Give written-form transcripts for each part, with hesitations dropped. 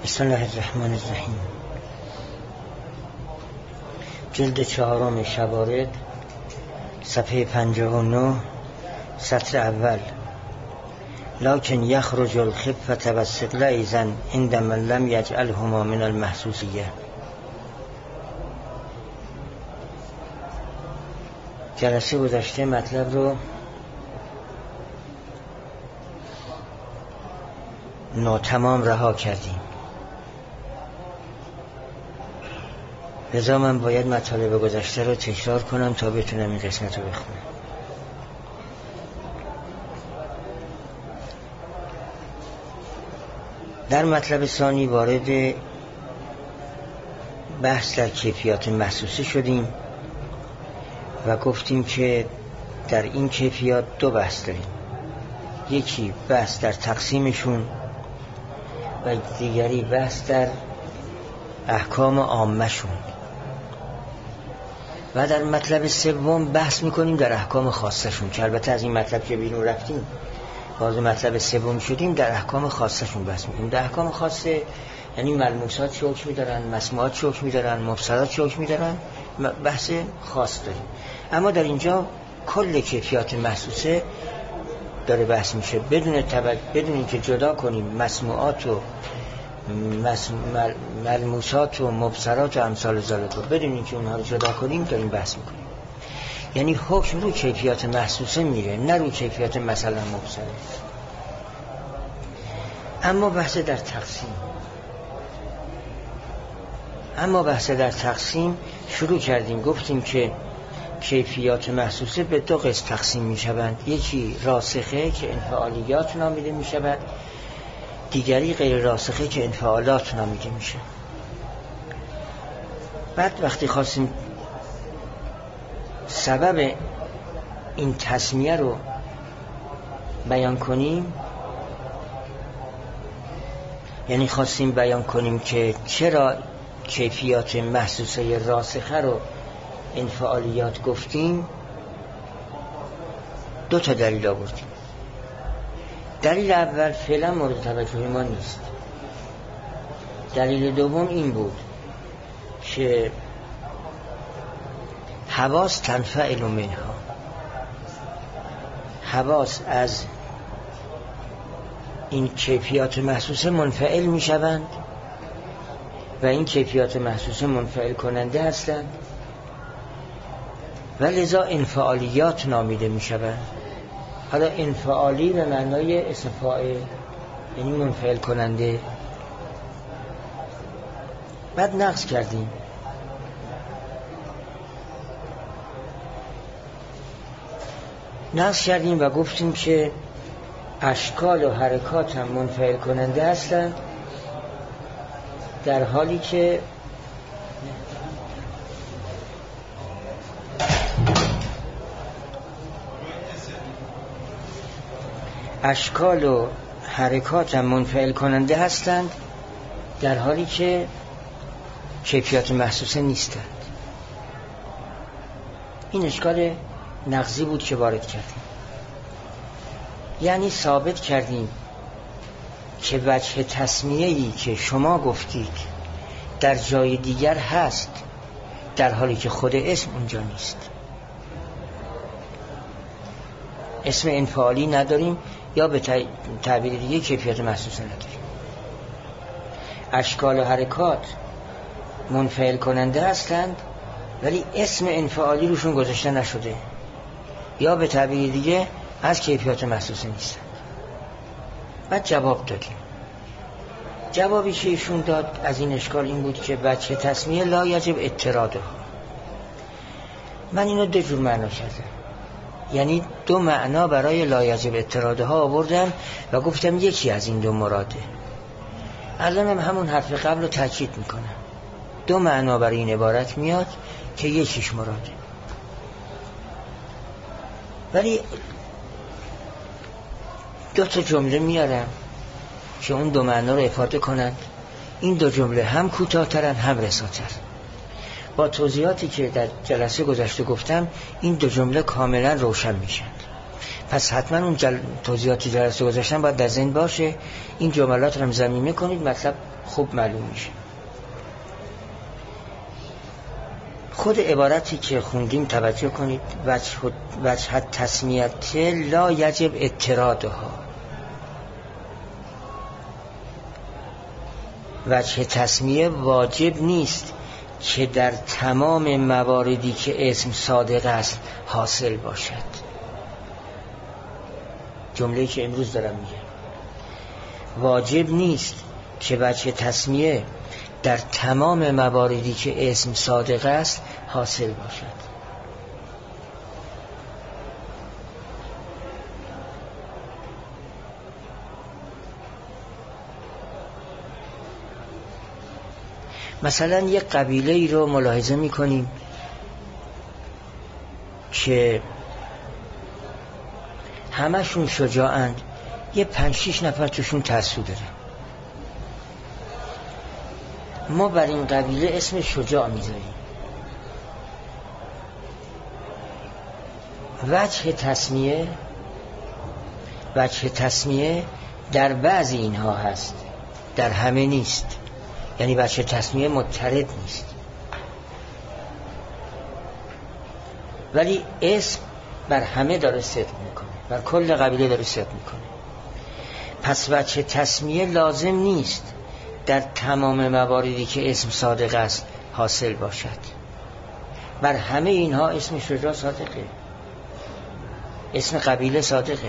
بسم الله الرحمن الرحیم. جلد 4 شوارد، صفحه 59، سطر اول. لكن یخرج الخفة و الثقل ایضا عندما لم یجعلهما من المحسوسیه. جلسه گذشته مطلب رو ناتمام رها کردیم، لذا من باید مطالب گذشته رو تکرار کنم تا بتونم این قسمت رو بخونم. در مطلب ثانی وارد بحث در کیفیات محسوسه شدیم و گفتیم که در این کیفیات دو بحث داریم، یکی بحث در تقسیمشون و دیگری بحث در احکام عامه شون، و در مطلب سوم بحث میکنیم در احکام خاصه شون، که البته از این مطلب که بیرون رفتیم باز مطلب سوم شدیم، در احکام خاصه شون بحث میکنیم. در احکام خاصه یعنی ملموسات چه حکمی دارن، مسموعات چه حکمی دارن، مفسرات چه حکمی دارن، بحث خاص داریم. اما در اینجا کل کیفیات محسوسه داره بحث میشه، بدون اینکه جدا کنیم مسموعات و ملموسات و مبصرات و امثال ذالک، بدون اینکه اونها رو جدا کنیم داریم بحث میکنیم. یعنی حکم رو کیفیات محسوسه میره، نه رو کیفیات مثلا مبصره. اما بحث در تقسیم شروع کردیم، گفتیم که کیفیات محسوسه به دو قسم تقسیم می شوند، یکی راسخه که انفعالیات نامیده می شود، دیگری غیر راسخه که انفعالات نامیده می شود. بعد وقتی خواستیم سبب این تسمیه رو بیان کنیم، یعنی خواستیم بیان کنیم که چرا کیفیات محسوسه راسخه رو انفعالیات گفتیم، دو تا دلیل آوردیم. دلیل اول فعلا مورد توجه ما نیست. دلیل دوم این بود که حواس تنفعل منها، حواس از این کیفیات محسوسه منفعل می شوند و این کیفیات محسوسه منفعل کننده هستند و لذا انفعالیات نامیده می شوند. حالا انفعالی به معنای اسم فاعل، یعنی منفعل کننده. بعد نقص کردیم و گفتیم که اشکال و حرکات هم منفعل کننده هستند، در حالی که اشکال و حرکات هم منفعل کننده هستند در حالی که کیفیات محسوسه نیستند. این اشکال نقضی بود که وارد کردیم، یعنی ثابت کردیم که وجه تسمیه‌ای که شما گفتید در جای دیگر هست، در حالی که خود اسم اونجا نیست. اسم انفعالی نداریم یا به تعبیر دیگه کیفیت محسوسه نداریم. اشکال و حرکات منفعل کننده هستند ولی اسم انفعالی روشون گذاشته نشده، یا به تعبیر دیگه از کیفیات محسوسه نیستند. بعد جواب دادیم. جوابی که ایشون داد از این اشکال این بود که وجه تسمیه لا یجب اعتراضه. من اینو دو جور معنا کردم، یعنی دو معنا برای لا یجب اعتراضه ها آوردم و گفتم یکی از این دو مراده. الانم همون حرف قبل رو تاکید میکنم، دو معنا برای این عبارت میاد که یکیش مراده، ولی دو تا جمله میارم که اون دو معنا رو افاده کنند. این دو جمله هم کوتاه‌ترن هم رساتر. با توضیحاتی که در جلسه گذشته گفتم این دو جمله کاملا روشن میشن. پس حتما اون توضیحاتی جلسه گذاشتن باید در ذهن باشه. این جملات رو ضمیمه کنید، مطلب خوب معلوم میشه. خود عبارتی که خوندیم توجه کنید. وجه تسمیت لا یجب اعتراضها. وجه تسمیه واجب نیست که در تمام مواردی که اسم صادق است حاصل باشد. جمله‌ای که امروز دارم میگم، واجب نیست که وجه تسمیه در تمام مواردی که اسم صادق است حاصل باشد. مثلا یک قبیله ای رو ملاحظه میکنیم که همشون شجاعند، یه 5-6 نفر توشون ترسو داره. ما بر این قبیله اسم شجاع میذاریم. وجه تسمیه در بعضی اینها هست، در همه نیست. یعنی وجه تسمیه مضطرد نیست، ولی اسم بر همه داره صدق میکنه، بر کل قبیله داره صدق میکنه. پس وجه تسمیه لازم نیست در تمام مواردی که اسم صادق است حاصل باشد. بر همه اینها اسم شجاع صادقه، اسم قبیله صادقه،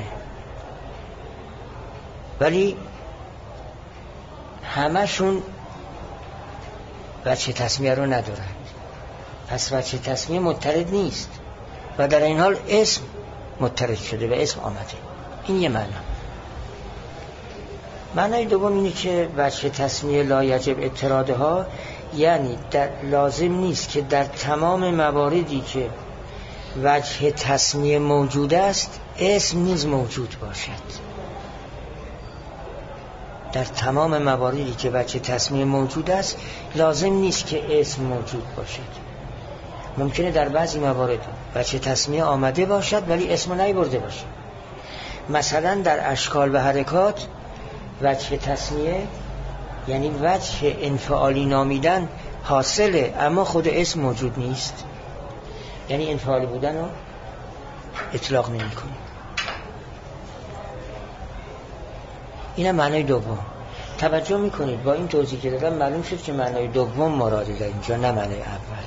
ولی همشون وجه تسمیه رو ندارند. پس وجه تسمیه مضطرد نیست و در این حال اسم مضطرد شده و اسم آمده. این یه معنا. معنای دوم اینه که وجه تسمیه لا یجب اعتراضها، یعنی لازم نیست که در تمام مواردی که وجه تسمیه موجود است اسم نیز موجود باشد. در تمام مواردی که وجه تسمیه موجود است لازم نیست که اسم موجود باشد. ممکنه در بعضی موارد وجه تسمیه آمده باشد ولی اسم نیاورده باشد. مثلا در اشکال و حرکات وجه تسمیه یعنی وجه انفعالی نامیدن حاصله، اما خود اسم موجود نیست، یعنی انفعالی بودن رو اطلاق نمی کنیم. این هم معنای دوم. توجه میکنید با این توضیح که دادم معلوم شد که معنای دوم مراده در اینجا، نه معنای اول.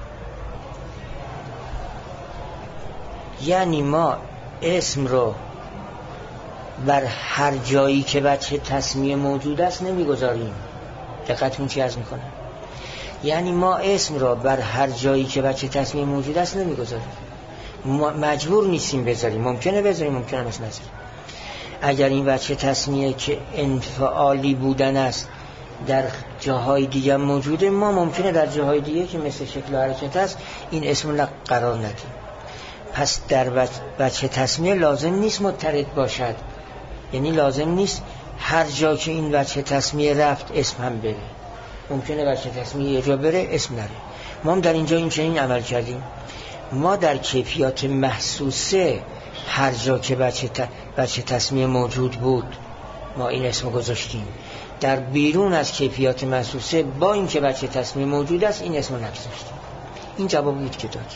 یعنی ما اسم رو بر هر جایی که وجه تسمیه موجود است نمیگذاریم. دقتون چی عرض میکنم؟ یعنی ما اسم رو بر هر جایی که وجه تسمیه موجود است نمیگذاریم، مجبور نیستیم بذاریم. ممکنه بذاریم، ممکنه مثل نذاریم. اگر این وجه تسمیه که انفعالی بودن است در جاهای دیگه موجوده، ما ممکنه در جاهای دیگه که مثل شکل و حرکت است این اسم قرار ندیم. پس در وجه تسمیه لازم نیست مضطرد باشد، یعنی لازم نیست هر جا که این وجه تسمیه رفت اسم هم بره. ممکنه وجه تسمیه یه جا بره اسم نره. ما هم در اینجا این چنین عمل کردیم. ما در کیفیات محسوسه هر جا که وجه تسمیه موجود بود ما این اسم گذاشتیم. در بیرون از کیفیات محسوسه با این که وجه تسمیه موجود است این اسم نگذاشتیم. این جواب بود که داد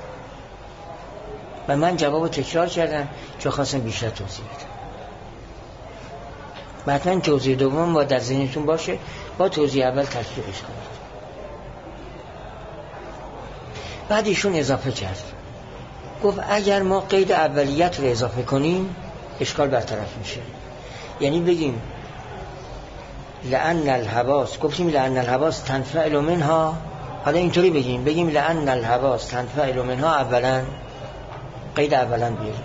و من جواب تکرار کردم چون خواستم بیشتر توضیح بدم. حتما توضیح دوم با در ذهنتون باشه، با توضیح اول تشریحش کنید. بعد ایشون اضافه کرد، گفت اگر ما قید اولیت رو اضافه کنیم اشکال برطرف میشه. یعنی بگیم لأن الحواس، گفتیم لأن الحواس تنفعل منها، حالا اینطوری بگیم لأن الحواس تنفعل منها، اولا قید اولا بیاریم.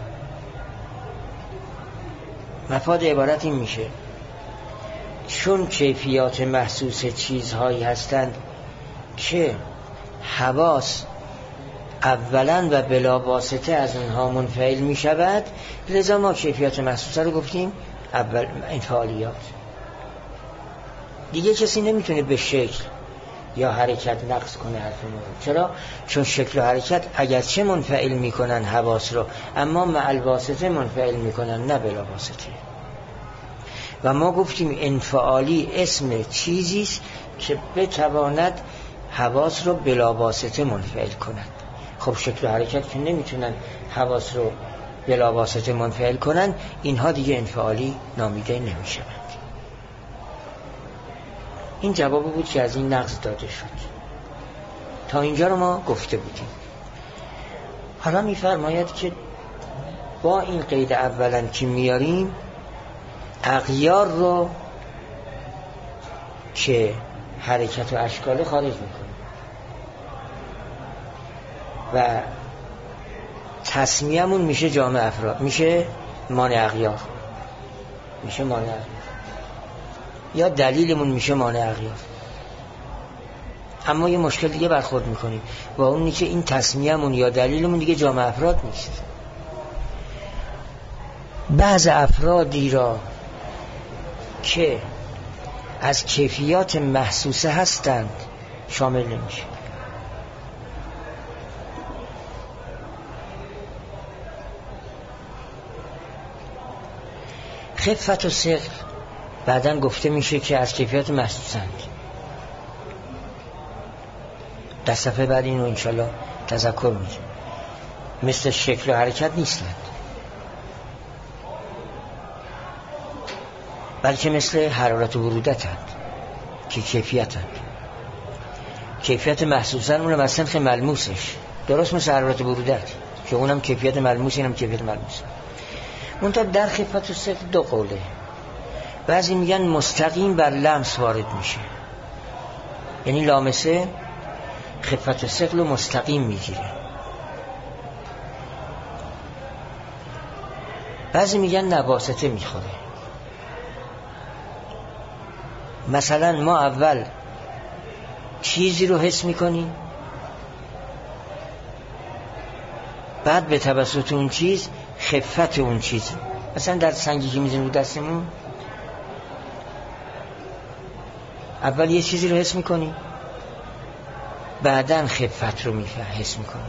مفاد عبارت این میشه چون کیفیات محسوس چیزهایی هستند که حواس اولا و بلا واسطه از اونها منفعل می شود، لذا ما کیفیات محسوسه رو گفتیم اول انفعالیات. دیگه کسی نمیتونه به شکل یا حرکت نقص کنه حرف ما رو. چرا؟ چون شکل و حرکت اگرچه منفعل میکنن حواس رو، اما مع الواسطه منفعل میکنن، نه بلا واسطه. و ما گفتیم انفعالی اسم چیزیست که بتواند حواس رو بلا واسطه منفعل کنند. خب شکل و حرکت که نمیتونن حواس رو بلا واسطه منفعل کنن، اینها دیگه انفعالی نامیده نمیشوند. این جواب بود که از این نقض داده شد. تا اینجا رو ما گفته بودیم. حالا میفرماید که با این قید اولا که میاریم اغیار رو که حرکت و اشکال خارج میکنه و تصمیمون میشه جامع افراد، میشه مانع اغیار، میشه مانع اغیار، یا دلیلمون میشه مانع اغیار. اما یه مشکل دیگه برخورد میکنیم با اونی که این تصمیمون یا دلیلمون دیگه جامع افراد نیست. بعض افرادی را که از کیفیات محسوسه هستند شامل نمیشه. خفت و ثقل بعداً گفته میشه که از کیفیات محسوسند. در صفحه بعد اینو انشالله تذکر میشه. مثل شکل و حرکت نیستند، بلکه مثل حرارت و برودتند که کیفیتند. کیفیت محسوسن اونم از سنخ ملموسش، درست مثل حرارت و برودت که اونم کیفیت ملموس، اینم کیفیت ملموس. منتها در خفت و ثقل دو قوله. بعضی میگن مستقیم بر لمس وارد میشه، یعنی لامسه خفت و ثقل رو مستقیم میگیره. بعضی میگن نواسطه میخوره. مثلا ما اول چیزی رو حس میکنیم، بعد به توسط اون چیز خفت اون چیز، مثلا در سنگی که میزنیم رو دستمون اول یه چیزی رو حس میکنیم، بعدن خفت رو حس میکنیم.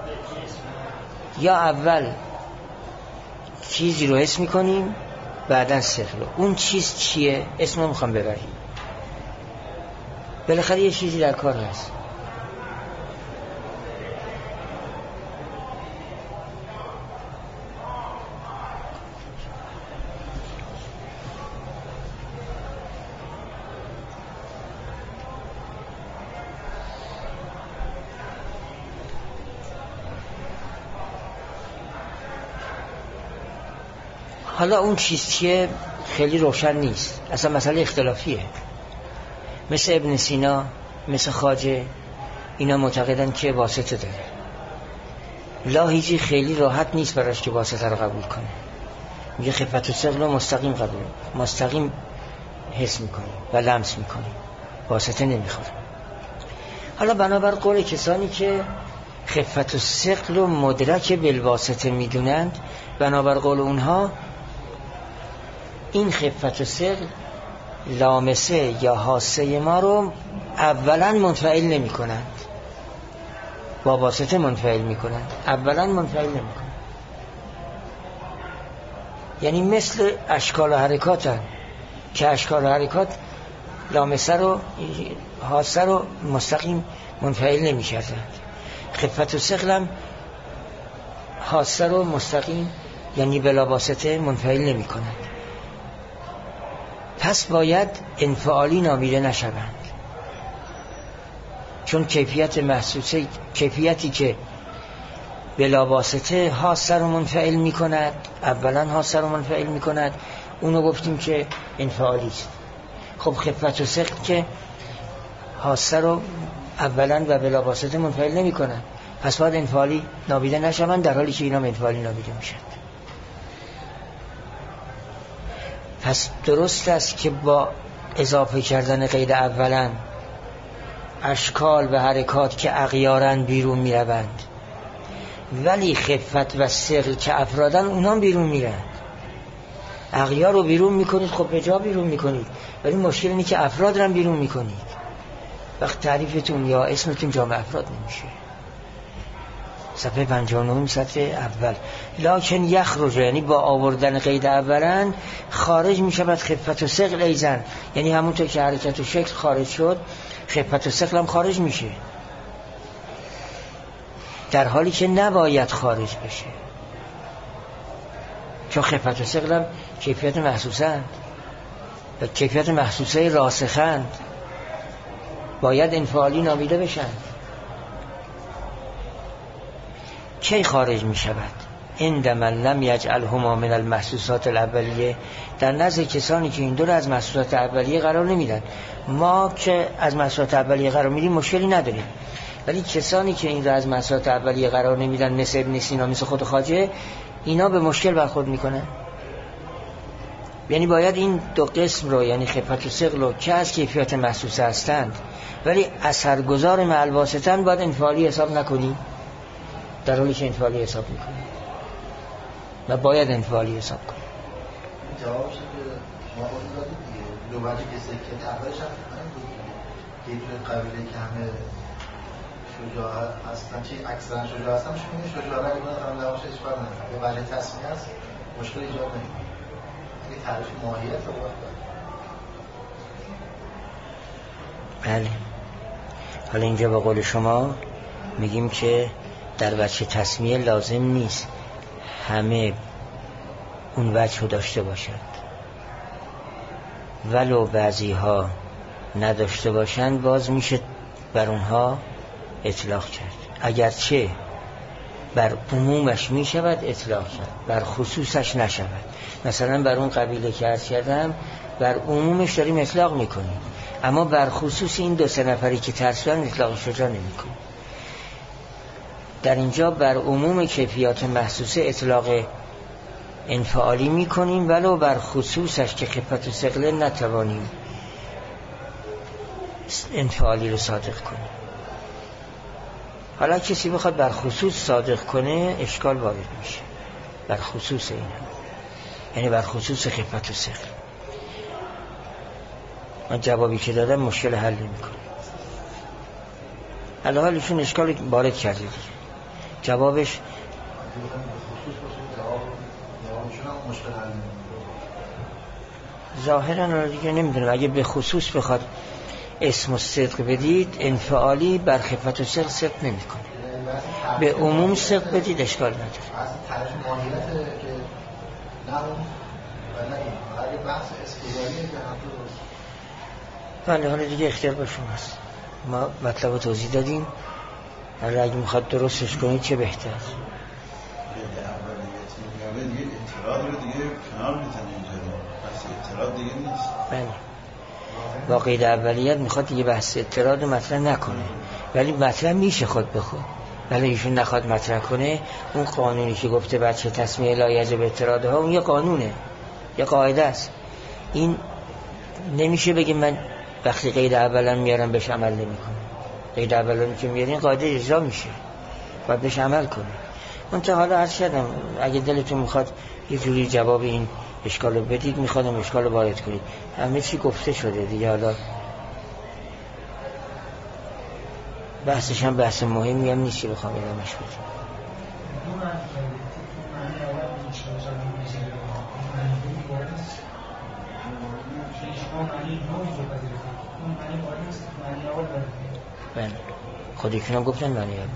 یا اول چیزی رو حس میکنیم بعدن ثقل. اون چیز چیه؟ اسم رو میخوام ببریم. بالاخره یه چیزی در کار هست. حالا اون چیز چیه خیلی روشن نیست، اصلا مسئله اختلافیه. مثل ابن سینا، مثل خواجه، اینا معتقدن که واسطه داره. لاهیجی خیلی راحت نیست براش که واسطه رو قبول کنه. میگه خفت و ثقل رو مستقیم حس میکنه و لمس میکنه، واسطه نمیخوره. حالا بنابر قول کسانی که خفت و ثقل رو مدرک بالواسطه میدونند، بنابر قول اونها این خفت و ثقل لامسه یا حاسه ما رو اولا منفعل نمی کنند، با واسطه منفعل می کنند، اولا منفعل نمی کنند. یعنی مثل اشکال و حرکات هست که اشکال و حرکات لامسه رو حاسه رو مستقیم منفعل نمی کردند. خفت و ثقل هم حاسه رو مستقیم یعنی بلا واسطه منفعل نمی کنند. پس باید انفعالی نامیده نشوند، چون کیفیت محسوسه، کیفیتی که بلا واسطه حاسه رو منفعل می کند، اولا حاسه رو منفعل می کند، اونو گفتیم که انفعالی است. خب خفت و ثقل که حاسه رو اولا و بلا واسطه منفعل نمی کند، پس باید انفعالی نامیده نشوند، در حالی که اینا انفعالی نامیده میشند. پس درست است که با اضافه کردن قید اولا اشکال و حرکات که اغیارن بیرون می روند، ولی خفت و ثقل که افرادن اونها بیرون می روند. اغیار رو بیرون می کنید، خب به جا بیرون می کنید، ولی مشکل اینه که افراد رو بیرون می کنید. وقت تعریفتون یا اسمتون جامع افراد نمیشه. صفحه 59 سطر اول. لکن یخرج، یعنی با آوردن قید اولا خارج می شود خفت و ثقل ایزن، یعنی همونطور که حرکت و شکل خارج شد خفت و ثقل هم خارج میشه، در حالی که نباید خارج بشه، چون خفت و ثقل هم کیفیت محسوسند و کیفیت محسوسه راسخند، باید انفعالی نامیده بشن. کی خارج می شود؟ عندما لم یجعلهما من المحسوسات الاولیه، در نزد کسانی که این دو رو از محسوسات اولیه قرار نمیدن. ما که از محسوسات اولیه قرار میدیم مشکلی نداریم، ولی کسانی که این رو از محسوسات اولیه قرار نمیدن مثل ابن سینا، مثل خود خواجه، اینا به مشکل برخورد میکنن. یعنی باید این دو قسم رو، یعنی خفت و ثقل رو که از کیفیات محسوسه هستند ولی اثرگذار مع الواسطه‌اند، باید انفعالی حساب نکنیم، در حالی که انفعالی حساب میکنیم و باید انفعالی حساب کنیم. جوابش که شما دادید دیگه، دو وجه کسی که اولش هم که یه توی قبیله که همه شجاع هستن، چی اکثرا شجاع هستن، شما شجاع رو نگاه هم لواش اشکال نداره، یه وجه تصمیه هست مشکل ایجاد نمیکنه. یه تعریف ماهیت رو باید. بله. حالا اینجا با قول شما میگیم که در وجه تسمیه لازم نیست همه اون وجه رو داشته باشند، ولو بعضی ها نداشته باشند باز میشه بر اونها اطلاق کرد، اگرچه بر عمومش میشود اطلاق کرد، بر خصوصش نشود. مثلا بر اون قبیله که عرض کردم بر عمومش داریم اطلاق میکنیم، اما بر خصوص این 2-3 نفری که ترسیدن اطلاق شجاع نمیکنیم. در اینجا بر عموم کیفیات محسوسه اطلاق انفعالی میکنیم، ولو بر خصوصش که خفت و ثقل نتوانیم انفعالی رو صادق کنیم. حالا کسی بخواد بر خصوص صادق کنه اشکال وارد میشه، بر خصوص این هم. یعنی بر خصوص خفت و ثقل. من جوابی که دادم مشکل حل نمیکنه. حالشون اشکال وارد کرده دیگه. جوابش ظاهرا دیگه نمیدونم، اگه به خصوص بخواد اسم و صدق بدید انفعالی بر خفت و ثقل صدق نمیکنه، به عموم صدق بدید اشکال نداره. بله حالا دیگه اختیار با شماست. ما مطلب رو توضیح دادیم، حالا اگه میخواد درستش کنید چه بهتر. دیگه اعتراض رو دیگه کنار میتونه اینجا، بحث اعتراض دیگه نیست. بله با قید اولیت میخواد دیگه بحث اعتراض مطرح نکنه، ولی مطرح میشه خود به خود. ولی ایشون نخواد مطرح کنه، اون قانونی که گفته بچه تسمیه لا یجب اعتراض ها، اون یه قانونه، یه قاعده است. این نمیشه بگیم من وقتی قید اولا میارم بهش عمل نمیکنه. قید اولا که میارین قاعده اجرا میشه، باید بهش عمل کنه. منتها حالا عرض کردم اگه دلتون میخواد یه جوری جواب این اشکال رو بدید، میخوادم اشکال رو وارد کنید، همه چی گفته شده دیگه. حالا بحثش هم بحث مهمی هم نیست که بخوام ادامهش بدیم. بله خودشون هم گفتن معنی اول،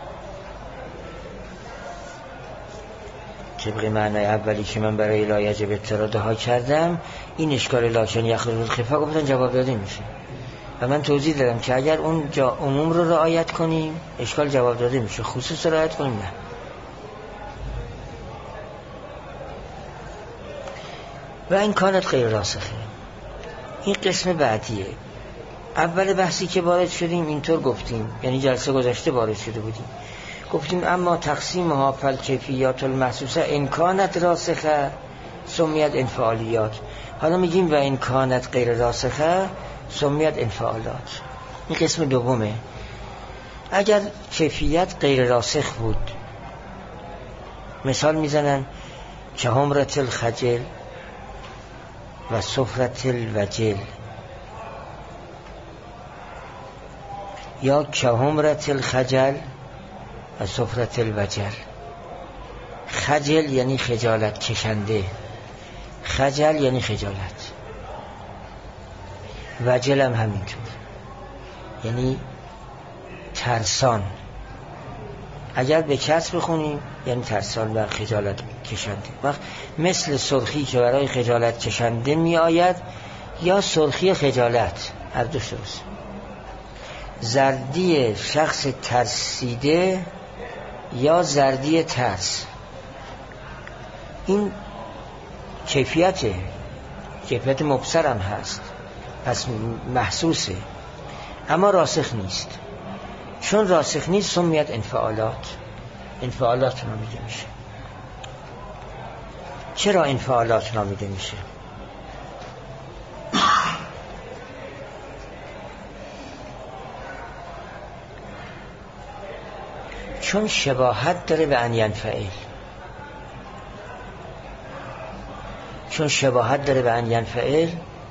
طبق معنی اولی که من برای لا یجب اعتراض ها کردم، این اشکال لکن یخرج الخفا گفتن جواب داده میشه و من توضیح دادم که اگر اون جا عموم رو رعایت کنیم اشکال جواب داده میشه، خصوص رو رعایت کنیم نه. و این کانت غیر راسخه. این قسم بعدیه. اول بحثی که وارد شدیم اینطور گفتیم، یعنی جلسه گذشته وارد شده بودیم، گفتیم اما تقسیم ها فل کیفیات المحسوسه امکانت راسخه سمیت انفعالیات. حالا میگیم و امکانت غیر راسخه سمیت انفعالات. این قسم دومه. اگر کیفیت غیر راسخ بود، مثال میزنن که همرت الخجل و صفرت الوجل، یا کهمرت الخجل و سفرت الوجل. خجل یعنی خجالت کشنده، خجل یعنی خجالت، وجل هم همینطور یعنی ترسان. اگر به کسر بخونیم یعنی ترسان و خجالت کشنده. وقت مثل سرخی که برای خجالت کشنده می آید یا سرخی خجالت، هر دو درست. زردی شخص ترسیده یا زردی ترس، این کیفیت مبصر هم هست، پس محسوسه، اما راسخ نیست. چون راسخ نیست سمیت انفعالات نامیده میشه. چرا انفعالات نامیده میشه؟ چون شباهت داره به ان ینفعل. چون شباهت داره به ان ینفعل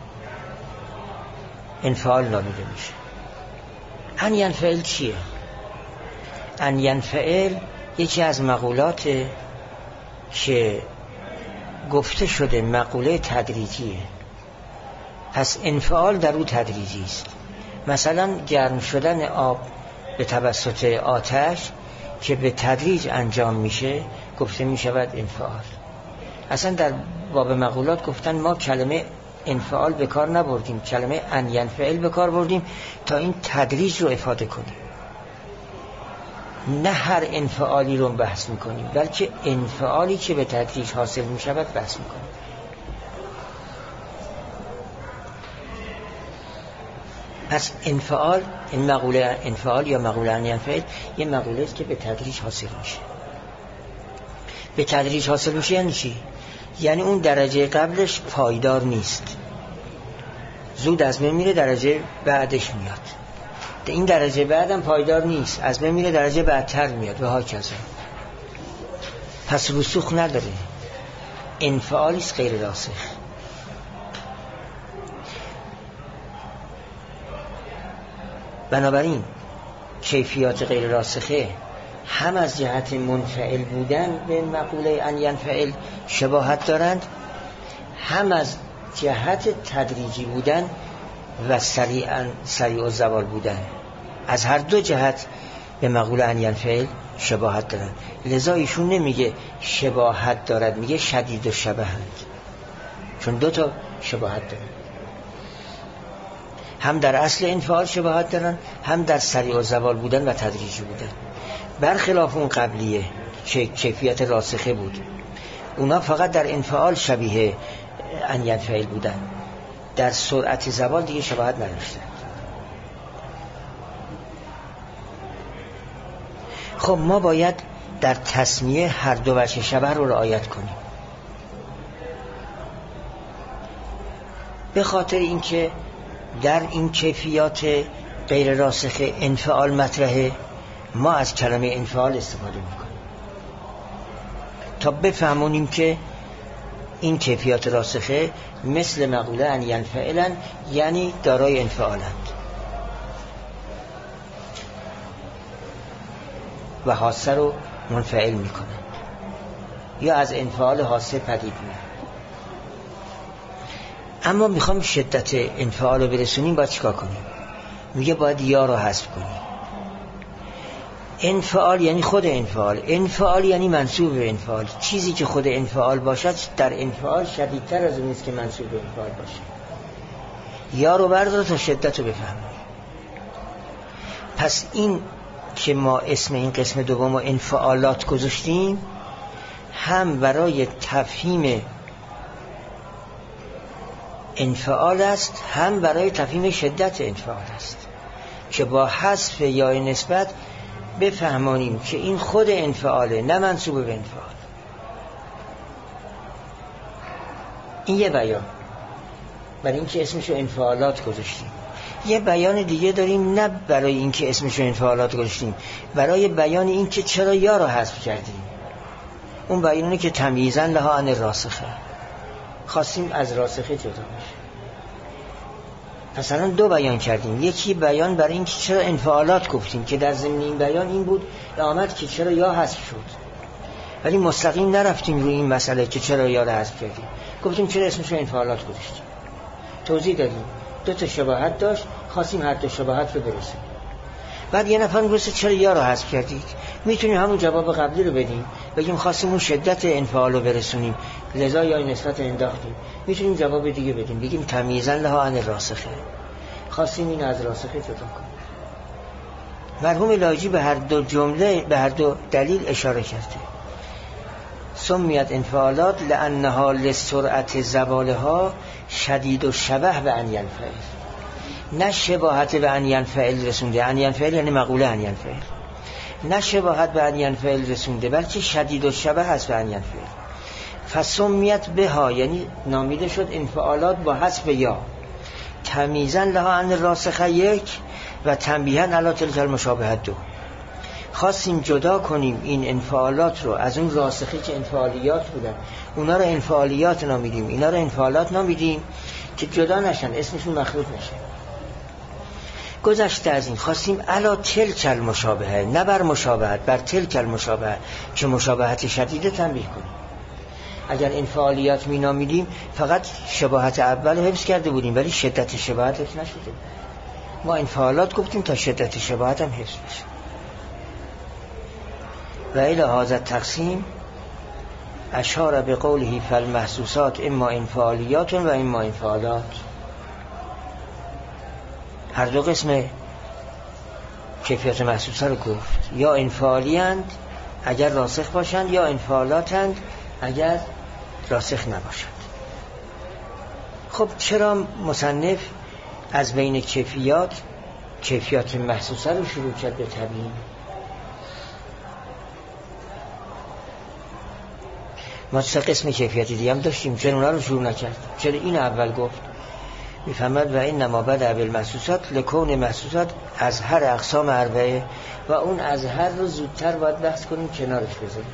انفعال نامیده میشه. ان ینفعل چیه؟ ان ینفعل یکی از مقولاته که گفته شده مقوله تدریجیه، پس انفعال در او تدریجی است. مثلا گرم شدن آب به توسط آتش که به تدریج انجام میشه گفته میشود انفعال. اصلا در باب مقولات گفتن ما کلمه انفعال به کار نبردیم، کلمه ان ینفعل به کار بردیم تا این تدریج رو افاده کنیم. نه هر انفعالی رو بحث میکنیم، بلکه انفعالی که به تدریج حاصل میشود بحث میکنیم. پس انفعال، این مقوله انفعال یا مقوله ان ینفعل یه مقوله است که به تدریج حاصل میشه. به تدریج حاصل میشه یعنی چی؟ یعنی اون درجه قبلش پایدار نیست، زود از بین میره، درجه بعدش میاد. این درجه بعدم پایدار نیست، از بین میره، درجه بعدتر میاد و هاکذا. پس رسوخ نداره، انفعالی است غیر راسخ. بنابراین کیفیات غیر راسخه هم از جهت منفعل بودن به مقوله ان ینفعل شباهت دارند، هم از جهت تدریجی بودن و سریع الزوال بودن. از هر دو جهت به مقوله ان ینفعل شباهت دارند. لذا ایشون نمیگه شباهت دارد، میگه شدید الشبهند، چون دو تا شباهت دارند. هم در اصل انفعال شباهت دارن، هم در سریع الزوال بودن و تدریجی بودن. برخلاف اون قبلیه که کیفیت راسخه بود، اونا فقط در انفعال شبیه ان ینفعل بودن، در سرعت زوال دیگه شباهت نداشتن. خب ما باید در تسمیه هر دو وجه شبه رو رعایت کنیم، به خاطر اینکه در این کیفیات غیر راسخه انفعال مطرحه. ما از کلمه انفعال استفاده میکنیم تا بفهمونیم که این کیفیات راسخه مثل مقوله ان ینفعلن، یعنی دارای انفعالند و حاسه رو منفعل میکنند یا از انفعال حاسه پدید میاد. اما میخوام شدت انفعال رو برسونیم، باید چیکار کنیم؟ میگه باید یا رو حذف کنیم. انفعال یعنی خود انفعال، انفعال یعنی منسوب به انفعال. چیزی که خود انفعال باشد در انفعال شدیدتر از اون است که منسوب به انفعال باشه. یا رو بردار تا شدت رو بفهمیم. پس این که ما اسم این قسم دوم رو انفعالات گذاشتیم، هم برای تفهیم انفعال است، هم برای تفهیم شدت انفعال است، که با حذف یا نسبت بفهمانیم که این خود انفعاله، نه منسوب به انفعال. این یه بیان برای اینکه اسمشو انفعالات گذاشتیم. یه بیان دیگه داریم نه برای اینکه اسمشو انفعالات گذاشتیم، برای بیان اینکه چرا یا رو حذف کردیم. اون بیانه که تمییزاً لها عن راسخه، خواستیم از راسخه جدا بشه. مثلا دو بیان کردیم. یکی بیان برای این که چرا انفعالات گفتیم که در ضمن این بیان این بود آمد که چرا یا حذف شد، ولی مستقیم نرفتیم روی این مسئله که چرا یا رو حذف کردیم. گفتیم چرا اسمش رو انفعالات گذاشتیم، توضیح دادیم. دو تا شباهت داشت، خواستیم هر دو شباهت رو برسیم. بعد یه نفر گفت چرا یا رو حذف کردید؟ میتونیم همون جواب قبلی رو بدیم، بگیم خواستیم اون شدت انفعال رو برسونیم لذا یا نسبت انداختیم. میتونیم جواب دیگه بدیم، بگیم تمییزا لها عن الراسخه، خواستیم این از راسخه جدا کنیم. مرحوم لاجی به هر دو جمله به هر دو دلیل اشاره کرده. سمیت انفعالات لانها لسرعت زوالها شدید و شبه به ان ینفعل. نه شباهت به ان ینفعل رسونده، ان ینفعل یعنی مقوله ان ینفعل، نه شباهت به ان ینفعل رسونده بلکه شدید و شبه هست به ان ینفعل. فسمیت بها یعنی نامیده شد انفعالات با حذف یا، تمیزا لها عن الراسخه یک و تنبیها علی تلک المشابهه دو. خواستیم جدا کنیم این انفعالات رو از اون راسخی که انفعالیات بودن، اونا رو انفعالیات نامیدیم، اینا رو انفعالات نامیدیم که جدا نشن، اسمشون مخلوط نشه. گذشته از این خواستیم علی تلک المشابهه، نه بر مشابهت، بر تلک المشابهه که مشابهت شدیده تنبیه کنیم. اگر انفعالیات می نامیدیم فقط شباهت اول حفظ کرده بودیم ولی شدت شباهت حفظ نشده. ما انفعالات گفتیم تا شدت شباهت هم حفظ بشه. و الی هذا التقسیم اشار به قوله فالمحسوسات اما انفعالیات و اما انفعالات. هر دو قسم کیفیت محسوسه رو گفت، یا انفعالی اند اگر راسخ باشند یا انفعالات اند اگر راسخ نباشند. خب چرا مصنف از بین کیفیات محسوسه رو شروع کرد به تبیین؟ ما سه قسم کیفیتی دیگه هم داشتیم، چرا اونا رو شروع نکرد؟ چرا این اول گفت؟ میفهمد و این نما بدأ بالمحسوسات لکون محسوسات از هر اقسام اربعه و اون از هر رو زودتر باید بحث کنیم کنارش بذاریم.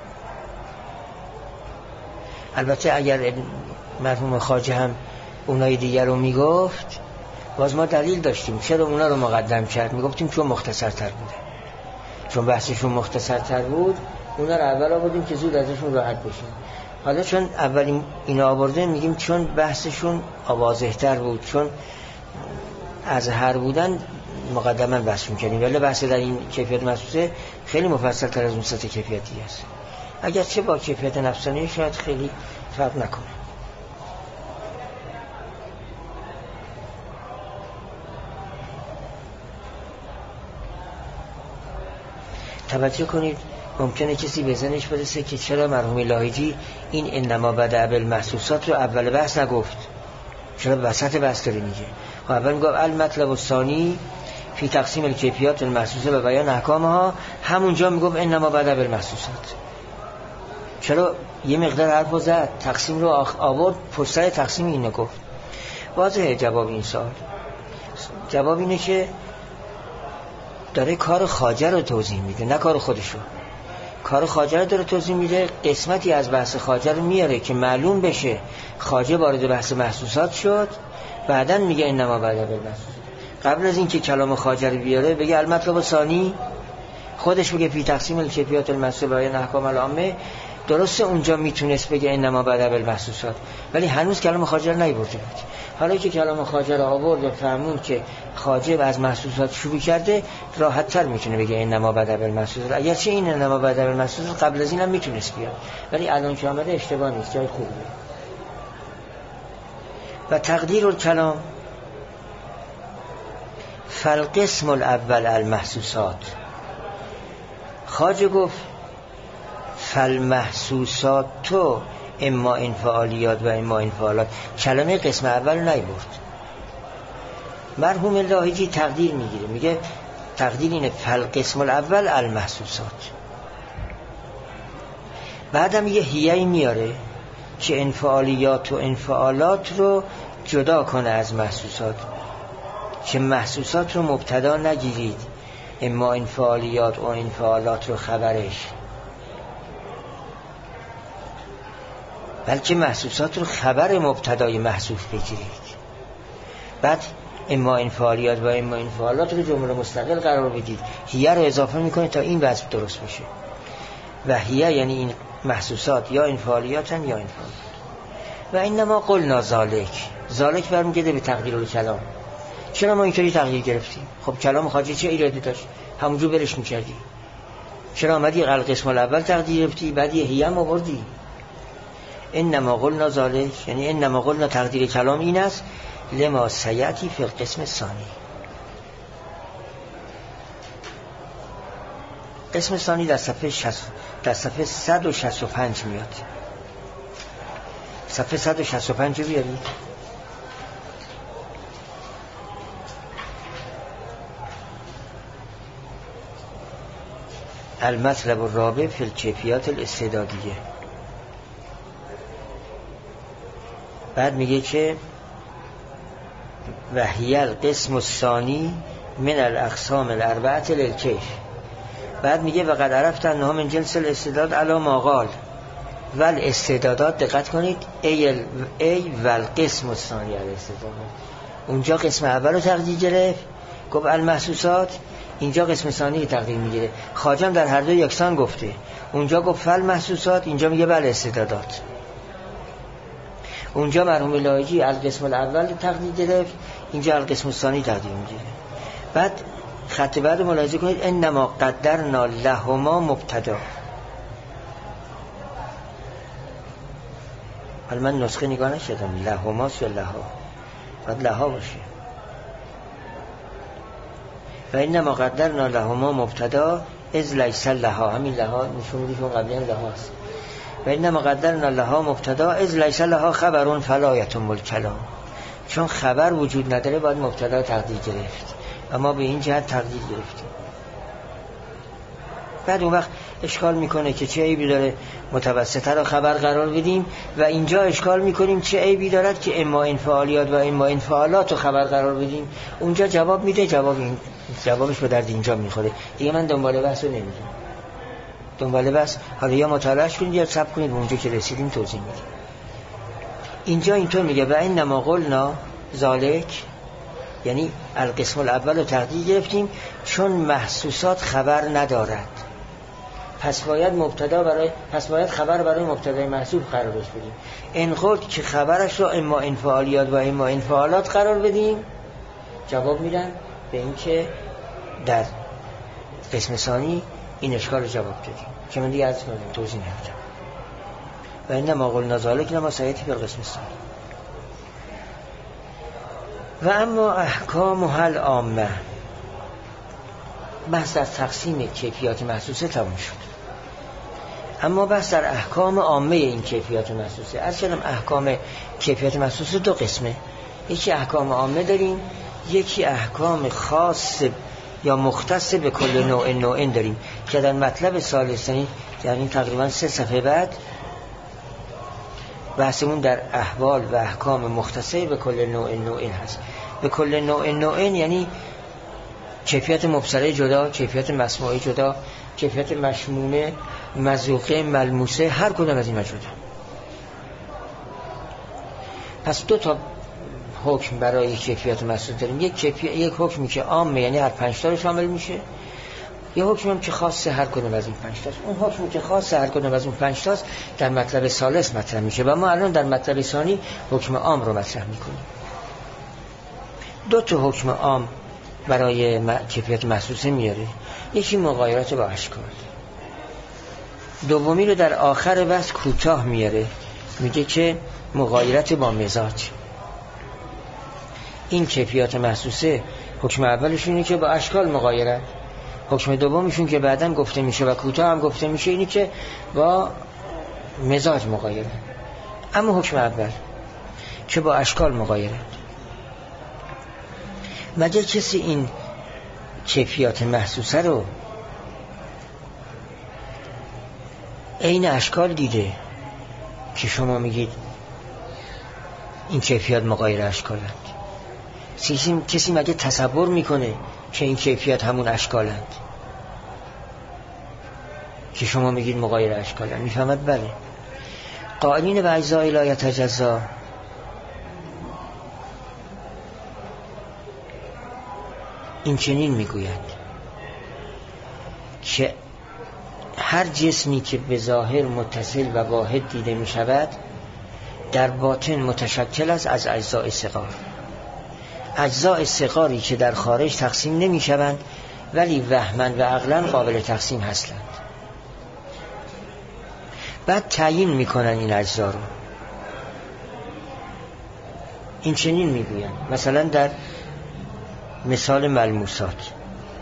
البته اگر مرحوم خواجه هم اونای دیگر رو میگفت باز ما دلیل داشتیم چرا اونا رو مقدم کرد. میگفتیم چون مختصرتر بوده، چون بحثشون مختصرتر بود اونا رو اول آوردیم که زود ازشون راحت بشیم. حالا چون اولین اینا آورده میگیم چون بحثشون واضح‌تر بود، چون از هر بودن مقدما بحث می‌کنیم، ولی بحث در این کیفیت محسوسه خیلی مفصل‌تر از اون سطح کیفیتی است. اگرچه با کیفیت نفسانی شاید خیلی فرق نکنه. توجه کنید ممکنه کسی به ذهنش برسه که چرا مرحوم لاهیجی این انما بدأ بالمحسوسات رو اول بحث نگفت، چرا وسط بحث داره میگه؟ و اول میگه المطلب الثانی فی تقسیم الکیفیات المحسوسه و بیان احکامها، همونجا میگه انما بدأ بالمحسوسات. چرا یه مقدار حرفو زد، تقسیم رو آورد پشت سر تقسیم اینو گفت؟ واضحه جواب این سوال. جواب اینه که داره کار خواجه رو توضیح میده نه کار خودشو. کار خواجه رو داره توضیح میده، قسمتی از بحث خواجه رو میاره که معلوم بشه خواجه وارد بحث محسوسات شد، بعدن میگه انما بدأ بالمحسوسات. قبل از این که کلام خواجه رو بیاره بگه المطلب ثانی، خودش بگه فی تقسیم الکیفیات المحسوسه و بیان احکام العامه. درسته اونجا میتونست بگه انما بدأ بالمحسوسات ولی هنوز کلام خواجه رو نیورده بود. حالا که کلام خواجه رو آورد و فهمون که خواجه از محسوسات شروع کرده، راحت تر میتونه بگه انما بدأ بالمحسوسات. اگرچه این انما بدأ بالمحسوسات قبل از این هم میتونست بیاد ولی الان که آمده اشتباه نیست، جای خوبیه. و تقدیر الکلام فالقسم الاول المحسوسات. خواجه گفت فالمحسوسات تو اما انفعالیات و اما انفعالات، کلمه قسم اول نیورد. مرحوم لاهیجی تقدیر میگیره، میگه تقدیر اینه فالقسم الاول المحسوسات. بعدم یه هیه‌ای میاره که انفعالیات و انفعالات رو جدا کنه از محسوسات، که محسوسات رو مبتدا نگیرید، اما انفعالیات و انفعالات رو خبرش، بلکه محسوسات رو خبر مبتدای محسوس بگیرید. بعد اما انفعالیات و اما انفعالات رو جمله مستقل قرار بدید، هیه رو اضافه میکنید تا این وضع درست بشه. و هیه یعنی این محسوسات یا انفعالیاتن یا انفعالات. و اینما قلنا ذالک برمیگرده به تقدیر الکلام. چرا ما اینطوری تقدیر گرفتیم؟ خب کلام خارجی چه ایرادی داشت؟ همونجور برش میکردی. چرا آمدی القسم الاول تقدیر گرفتی بعد یه هیه آوردی؟ انما قلنا ذالک یعنی انما قلنا تقدیر کلام این است لما سیاتی فی القسم الثانی. قسم ثانی در صفحه 165 میاد. صفحه 165 بیارید. المطلب الرابع فی الکیفیات الاستعدادیه. بعد میگه که و هی القسم الثانی من الاقسام الاربعه للکیف. بعد میگه و قد عرفت انها من جنس الاستعداد علی ما قال و الاستعدادات، دقت کنید، ای و القسم الثانی الاستعدادات. اونجا قسم اول رو تقدیر گرفت گفت المحسوسات، اینجا قسم ثانی تقدیر میگیره. خواجم در هر دو یکسان گفته، اونجا گفت فل محسوسات، اینجا میگه بل استعدادات. اونجا مرحوم لاهیجی القسم الاول تقدیر گرفت، اینجا القسم الثانی تقدیر میگیره. بعد خط بعد ملاحظه کنید انما قدرنا لهما مبتدا. حالا من نسخه نگاه نشدم لهماست یا لها، باید لها باشه. و انما قدرنا لهما مبتدا از لیس لها، همین لها نشون میده که قبلی هم لهاست. و انما قدرنا لها مبتدا از لیس لها خبرون فلا یتم الکلام. چون خبر وجود نداره باید مبتدا تقدیر گرفت، اما به این جهت تقدیر گرفتیم. بعد اون وقت اشکال میکنه که چه عیبی داره متوسطه رو خبر قرار بدیم و اینجا اشکال میکنیم چه عیبی دارد که اما انفعالیات و اما انفعالات رو خبر قرار بدیم. اونجا جواب میده، جوابش به درد اینجا میخوره. دیگه من دنبال بحث رو نمیدونم. دنبال بحث حالا یا مطالعهش کنید یا صبر کنید اونجا که رسیدیم توضیح میدیم. اینجا اینطور میگه و انما قلنا ذالک یعنی القسم الاول رو تقدیر گرفتیم چون محسوسات خبر ندارد، پس باید خبر برای مبتدای محسوس قرارش بدیم. این خود که خبرش رو اما انفعالیات و اما انفعالات قرار بدیم، جواب میدن به این که در قسم ثانی این اشکال رو جواب دادیم که من دیگه از توضیح نمیدم. و انما قلنا ذالک لما سیاتی فی القسم الثانی. و اما احکامها العامه، بحث در تقسیم کیفیات محسوسه تمام شد. اما بحث در احکام عامه این کیفیات محسوسه. از کلم احکام کیفیات محسوسه دو قسمه، یکی احکام عامه داریم، یکی احکام خاص یا مختص به کل نوع داریم که در مطلب ثالثی یعنی تقریبا 3 صفحه بعد بحثمون در احوال و احکام مختصه به کل نوع هست. به کل نوع یعنی کیفیت مبصره جدا، کیفیت مسموعی جدا، کیفیت مشمومه، مذوقه، ملموسه، هر کدام از این جدا. پس 2 تا حکم برای کیفیت محسوس داریم. یک حکمی که عامه یعنی هر 5 تا رو شامل میشه، یه حکمی هم که خاصه هر کدوم از این 5 تاست. اون حکمی که خاصه هر کدوم از اون 5 تاست در مطلب ثالث مطرح میشه و ما الان در مطلب ثانی حکم عام رو مطرح میکنیم. 2 تا حکم عام برای کیفیت محسوسه میاره، یکی مغایرت با اشکال، دومی رو در آخر بحث کوتاه میاره، میگه که مغایرت با مزاج. این کیفیات محسوسه حکم اولشون اینه که با اشکال مغایرت، حکم دومشون که بعداً گفته میشه و کوتاه هم گفته میشه اینی که با مزاج مغایرت. اما حکم اول که با اشکال مغایرت، مگر کسی این کیفیات محسوسه رو عین اشکال دیده که شما میگید این کیفیات مغایر اشکالند؟ کسی مگه تصور میکنه که این کیفیات همون اشکالند که شما میگید مغایر اشکالند؟ میفهمد؟ بله. قائلین و اجزاء لا یتجزا، این چنین میگوید که هر جسمی که به ظاهر متصل و واحد دیده می شود در باطن متشکل است از اجزاء صغار. اجزاء صغاری که در خارج تقسیم نمی شوند ولی وهماً و عقلاً قابل تقسیم هستند. بعد تعیین می کنن این اجزا رو. این چنین می گویند مثلا در مثال ملموسات،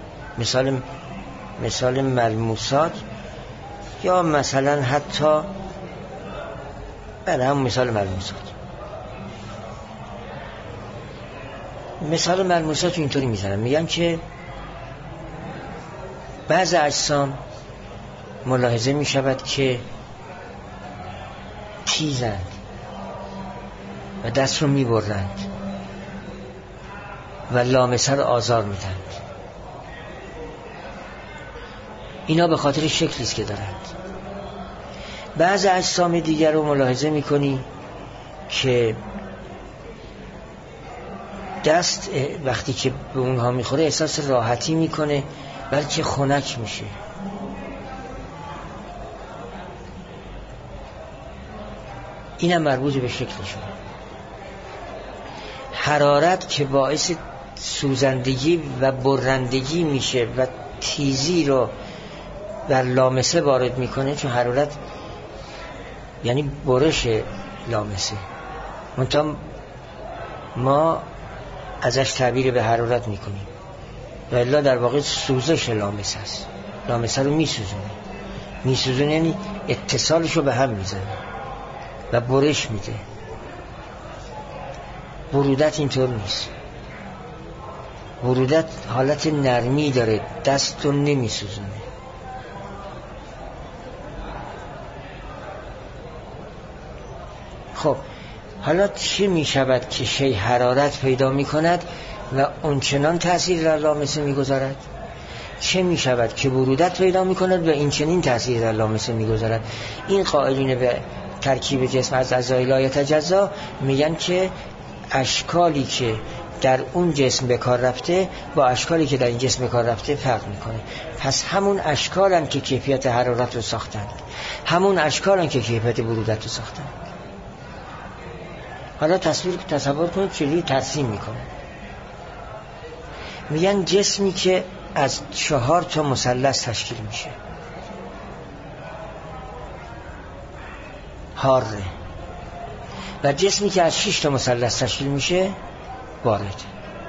مثال ملموسات یا مثلا حتی هم مثال ملموسات. مثال ملموسات اینطوری میزنم، میگن که بعض اجسام ملاحظه می شود که تیزند و دست رو می برند و لامسه رو آزار میدند. اینا به خاطر شکلی است که دارند. بعض اجسام دیگر رو ملاحظه میکنی که دست وقتی که به اونها میخوره احساس راحتی میکنه بلکه خنک میشه. اینم مربوط به شکلشون. حرارت که باعث سوزندگی و برندگی میشه و تیزی رو در لامسه وارد میکنه، چون حرارت یعنی برش لامسه، منتها ما ازش تعبیر به حرارت میکنیم و الا در واقع سوزش لامسه است. لامسه رو میسوزونه یعنی اتصالش رو به هم میزنه و برش میده. برودت اینطور نیست. برودت حالت نرمی داره، دست رو نمیسوزونه. خب حالا چی می شود که شی حرارت پیدا می کند و اونچنان تأثیر در لامسه می گذارد؟ چه می شود که برودت پیدا می کند و این چنین تأثیر در لامسه می گذارد؟ این قائلین به ترکیب جسم از اجزای لا یتجزا میگن که اشکالی که در اون جسم به کار رفته با اشکالی که در این جسم به کار رفته فرق میکنه. پس همون اشکالن که کیفیت حرارت رو ساختند، همون اشکالن که کیفیت برودت رو ساختند. حالا تصور کنید چجوری ترسیم میکنه. میگن جسمی که از 4 تا مثلث تشکیل میشه حاره و جسمی که از 6 تا مثلث تشکیل میشه بارد.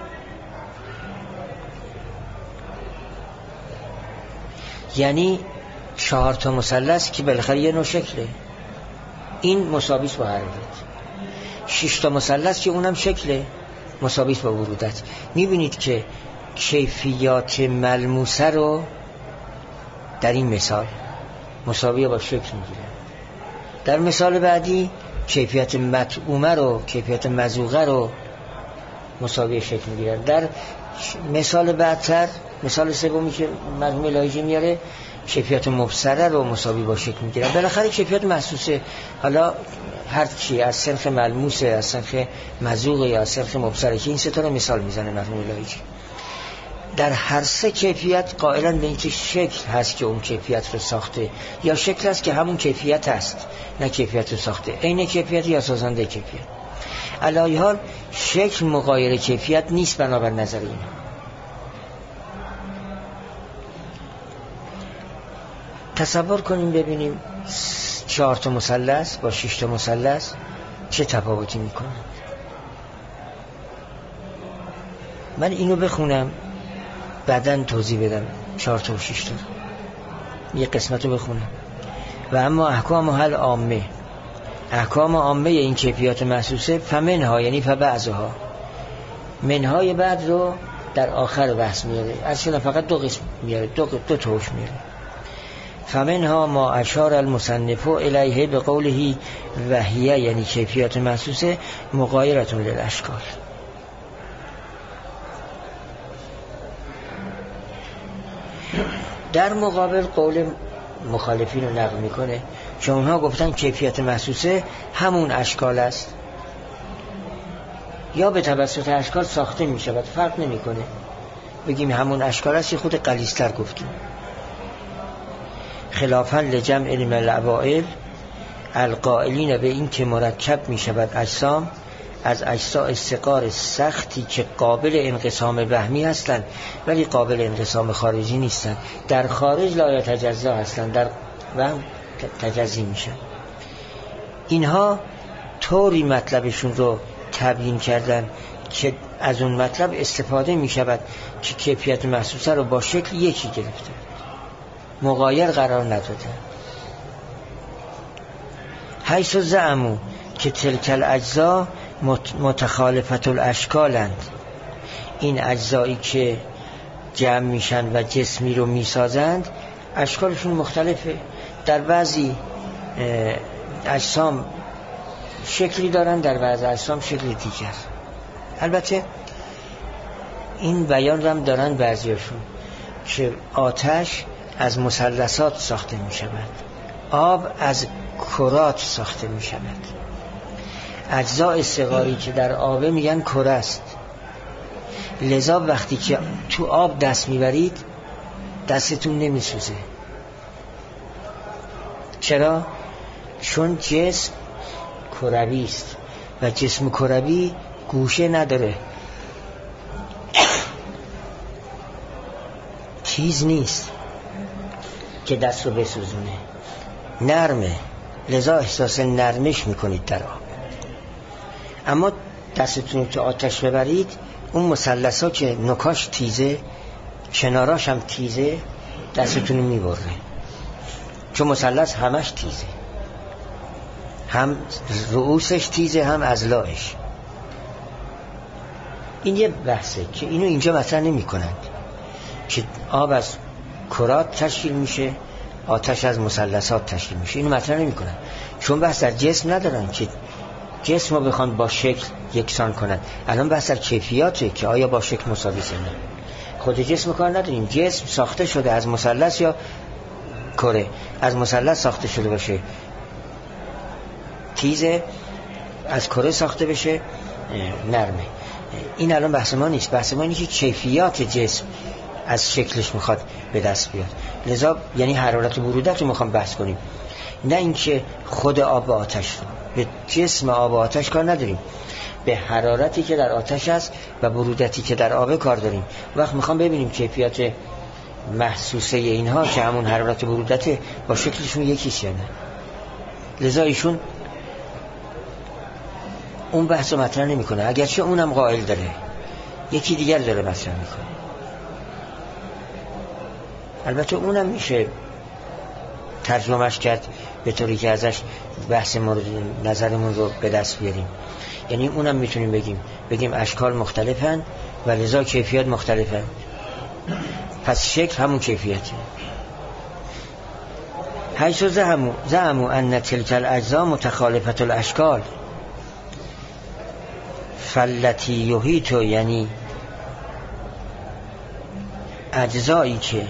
یعنی 4 تا مثلث که بالاخره یه نوع شکله، این مساویس با حرارت. 6 تا مثلث که اونم شکله، مساویس با برودت. میبینید که کیفیات ملموسه رو در این مثال مساوی با شکل میگیره. در مثال بعدی کیفیت مطعومه رو، کیفیت مذوقه رو مساوی شکل میگیره. در مثال بعدتر، مثال سومی که مرحوم الهی میاره، کیفیت مبصره رو مساوی با شکل میگیره. بالاخره کیفیت محسوسه، حالا هر چی از صنف ملموسه، از صنف مذوق یا از صنف مبصره، که این سه تا رو مثال میزنه مرحوم الهی. در هر سه کیفیت قائلا به اینکه شکل هست که اون کیفیت رو ساخته، یا شکل هست که همون کیفیت هست نه کیفیت رو ساخته، عین کیفیت یا سازنده کیفیت. علی حال شکل مغایر کیفیت نیست بنابر نظر اینا. تصور کنیم ببینیم 4 تا مثلث با 6 تا مثلث چه تفاوتی میکنن. من اینو بخونم بعداً توضیح بدم 4 تا و 6 تا یه قسمت رو بخونم. و اما احکام حل عامه، احکام عامه این کیفیات محسوسه فمنها یعنی فبعضها، منهای بعد رو در آخر بحث میاره، اصلا فقط 2 قسم میاره، دو توش میاره. فمنها ما اشار المصنف الیه بقوله وهیه یعنی کیفیات محسوسه مغایرة للاشکال. در مقابل قول مخالفین رو نقل میکنه که اونها گفتن کیفیت محسوسه همون اشکال است، یا به توسط اشکال ساخته میشه و فرق نمیکنه، بگیم همون اشکال است خود غلیظ‌تر گفتیم. خلافاً لجمع علم الاوائل القائلین به این که مرکب می شود اجسام از اجزاء صغار سختی که قابل انقسام وهمی هستند ولی قابل انقسام خارجی نیستند. در خارج لا یتجزا هستند، در وهم تجزی میشن. اینها طوری مطلبشون رو تبیین کردن که از اون مطلب استفاده می شود که کیفیت محسوسه رو با شکل یکی گرفته، مغایر قرار ندادن. حیث زعموا که تلک الاجزا متخالفت الاشکالند، این اجزایی که جمع میشن و جسمی رو میسازند اشکالشون مختلفه. در بعضی اجسام شکلی دارن، در بعضی اجسام شکل دیگر. البته این بیان رو هم دارن بعضیاشون که آتش از مثلثات ساخته می شود، آب از کرات ساخته می شود. اجزای صغاری که در آب میگن کره است. لذا وقتی که تو آب دست میبرید دستتون نمیسوزه. چرا؟ چون جسم کروی است و جسم کروی گوشه نداره، تیز نیست که دست رو بسوزونه، نرمه، لذا احساس نرمش میکنید در آب. اما دستتون رو تو آتش ببرید، اون مثلثا که نوکاش تیزه کناراش هم تیزه دستتون رو میبره، چون مثلث همش تیزه، هم رؤوسش تیزه هم اضلاعش. این یه بحثه که اینو اینجا مطرح نمی کنند که آب از کرات تشکیل میشه، آتش از مثلثات تشکیل میشه. اینو مطرح نمی کنند چون بحث در جسم ندارن که جسم رو بخوان با شکل یکسان کنند. الان بحث در کیفیاته که آیا با شکل مساوی است. خود جسم کار نداریم، جسم ساخته شده از مثلث یا کره. از مثلث ساخته شده باشه تیزه، از کره ساخته بشه نرمه. این الان بحث ما نیست. بحث ما اینه که کیفیات جسم از شکلش میخواد به دست بیاد. لذا یعنی حرارت و برودت رو میخوام بحث کنیم، نه اینکه خود آب و آتش رو. به جسم آب و آتش کار نداریم، به حرارتی که در آتش است و برودتی که در آب کار داریم. وقت میخوام ببینیم کیفیات محسوسه اینها که همون حرارت و برودت با شکلشون یکیش یا نه. لذا ایشون اون بحث رو مطرح نمی کنه، اگرچه اونم قائل داره، یکی دیگر داره مطرح میکنه. البته اونم میشه ترجمهش کرد به طوری که ازش بحث مورد نظرمون رو به دست بیاریم. یعنی اونم میتونیم بگیم اشکال مختلفن و لذا کیفیت مختلفن، پس شکل همون کیفیته. حیث زعموا ان تلک الاجزاء متخالفت الاشکال فالتی یحیط، یعنی اجزایی که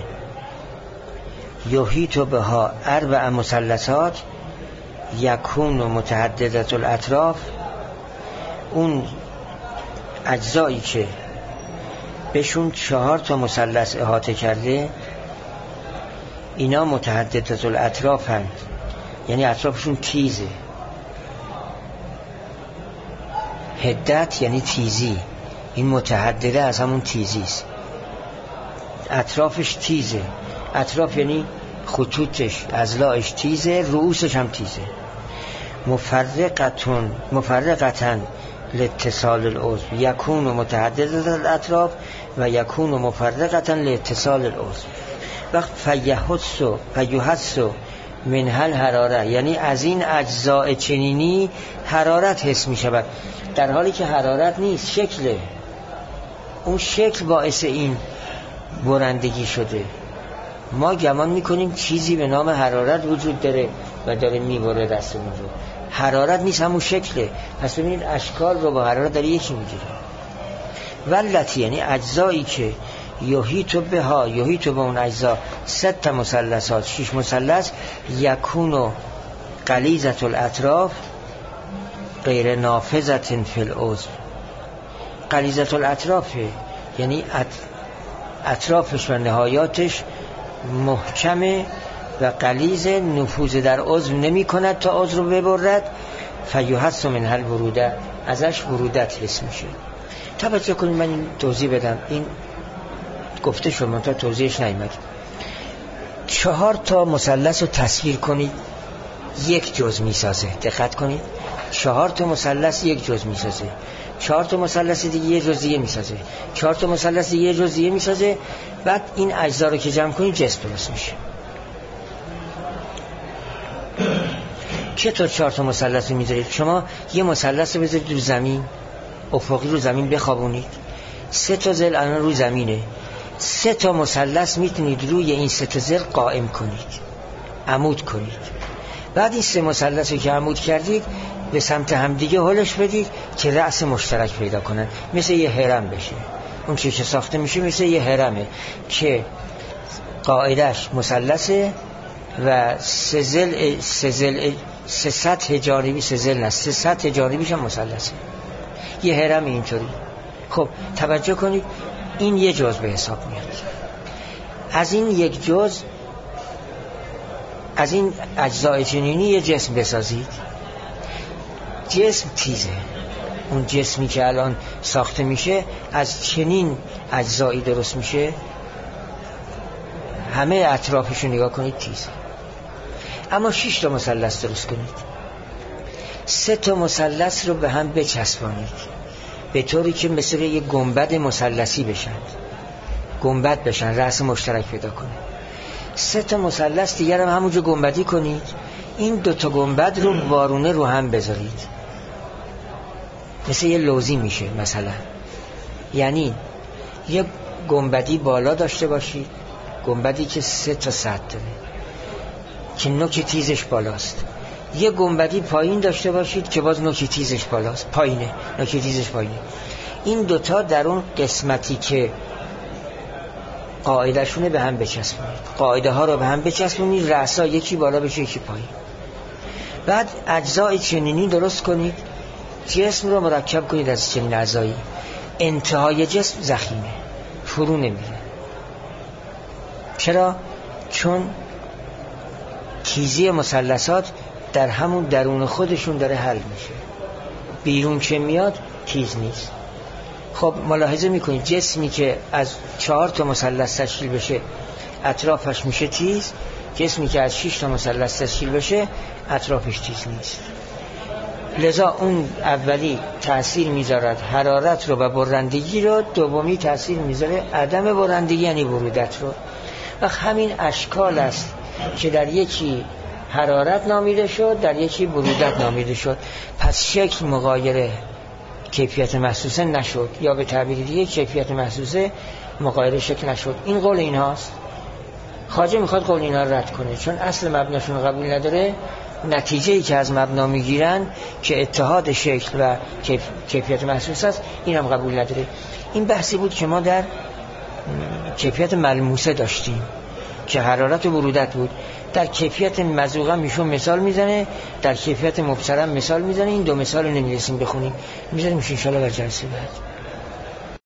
یحیط بها اربع مثلثات یکون متعددت الاطراف، اون اجزایی که بهشون 4 مثلث احاطه کرده اینا متعددت الاطراف هستند، یعنی اطرافشون تیزه. حدت یعنی تیزی، این متعدده از همون تیزی است. اطرافش تیزه، اطراف یعنی خطوطش اضلاعش تیزه، رؤوسش هم تیزه. مفرقتن لاتصال العضو یکون متعدد الاطراف و یکون مفرقتن لاتصال العضو. وقت فیحس من هل حراره، یعنی از این اجزاء چنینی حرارت حس می شود، در حالی که حرارت نیست، شکله. اون شکل باعث این برندگی شده. ما گمان میکنیم چیزی به نام حرارت وجود داره و داره میبره دستمون رو. حرارت نیست، همون شکله. پس ببینید اشکال رو با حرارت داره یکی میگیره. ولتی یعنی اجزایی که یحیط به اون اجزا 6 مثلثات 6 مثلث یکونو غلیظة الاطراف غیر نافذة فی العضو. غلیظة الاطراف یعنی اطرافش و نهایاتش محکمه و غلیظ، نفوذ در عضو نمی کند تا عضو رو ببرد. فیحس منها الوروده، ازش ورودت حس میشه. توجه کنید من این توضیح بدم، این گفته شد من تا توضیحش نیامد. 4 تا مثلث رو تصویر کنید، یک جزء میسازه. دقت کنید، 4 تا مثلث یک جزء میسازه، 4 تا مثلث دیگه یه جزء دیگه میسازه، 4 تا مثلث دیگه یه جزء دیگه میسازه. بعد این اجزا رو که جمع کنید جسم درست میشه. چطور 4 تا مثلث رو میذارید؟ شما یه مثلث رو بذارید رو زمین، افقی رو زمین بخوابونید، 3 تا ضلع الان رو زمینه، 3 تا مثلث میتونید روی این 3 تا ضلع قائم کنید، عمود کنید. بعد این 3 مثلث رو که عمود کردید به سمت همدیگه هلش بدید که رأس مشترک پیدا کنن، مثل یه هرم بشه. اون چیزی که ساخته میشه مثل یه هرمه که قاعدش مثلثه و 3 سطح جانبی، 3 ضلع نه، 3 سطح جانبیش هم مثلثه، یه هرم اینطوری. خب توجه کنید، این یه جزء به حساب میاد. از این یک جزء، از این اجزای چنینی یه جسم بسازید. جسم تیزه، اون جسمی که الان ساخته میشه از چنین اجزایی درست میشه، همه اطرافش رو نگاه کنید تیزه. اما 6 تا مثلث درست کنید، 3 تا مثلث رو به هم بچسبانید به طوری که مثل یه گنبد مثلثی بشن، گنبد بشن، رأس مشترک پیدا کنه. 3 تا مثلث دیگر هم همونجا گنبدی کنید. این 2 تا گنبد رو وارونه رو هم بذارید، مثل یه لوزی میشه مثلا. یعنی یه گنبدی بالا داشته باشید، گنبدی که 3 تا سطح داره که نوک تیزش بالاست. یه گنبدی پایین داشته باشید که باز نوک تیزش بالاست، پایینه، نوک تیزش پایینه. این 2 تا در اون قسمتی که قاعده‌شونه به هم بچسبونید، قاعده ها رو به هم بچسبونید، رأسا یکی بالا بشه یکی پایین. بعد اجزای چنینی درست کنید، جسم رو مرکب کنید از چنین اجزایی. انتهای جسم ضخیمه، فرو نمیره. چرا؟ چون تیزی مثلثات در همون درون خودشون داره حل میشه، بیرون که میاد تیز نیست. خب ملاحظه میکنید جسمی که از 4 تا مثلث تشکیل بشه اطرافش میشه تیز، جسمی که از 6 تا مثلث تشکیل بشه اطرافش تیز نیست. لذا اون اولی تأثیر میذارد حرارت رو و برندگی رو، دومی تأثیر میذاره عدم برندگی یعنی برودت رو. و همین اشکال است که در یکی حرارت نامیده شد، در یکی برودت نامیده شد. پس شکل مغایر کیفیت محسوسه نشد، یا به تعبیر دیگه کیفیت محسوسه مغایر شکل نشد. این قول اینهاست. خواجه میخواد قول اینا رو رد کنه، چون اصل مبناشون قبول نداره. نتیجه‌ای که از مبنا میگیرن که اتحاد شکل و کیفیت محسوس است، اینم قبول نداره. این بحثی بود که ما در کیفیت ملموسه داشتیم که حرارت و برودت بود. در کیفیت مذوقه میشون مثال میزنه، در کیفیت مبصره مثال میزنه. این 2 مثال رو نمیرسیم بخونیم، میذاریم ان شاء الله در جلسه بعد.